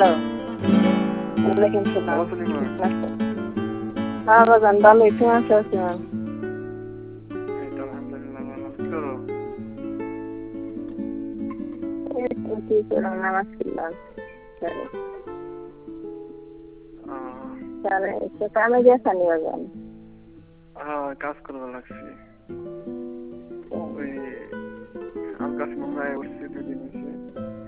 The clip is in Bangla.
হ্যালো, ওয়ালাইকুম সালাম। ভালো আছেন ইমন? কেমন আছেন? হ্যাঁ বাজান ভালোই, কেমন আছেন? এই তো আলহামদুলিল্লাহ ভালো। কি করো? এই তো কি করলাম, নামাজ পড়লাম। সরি, আহ, তাহলে একটু কামে গেছেন বাজান। কাজ করবার লাগছে। ওই আম গাছ মনে হয় উঠছে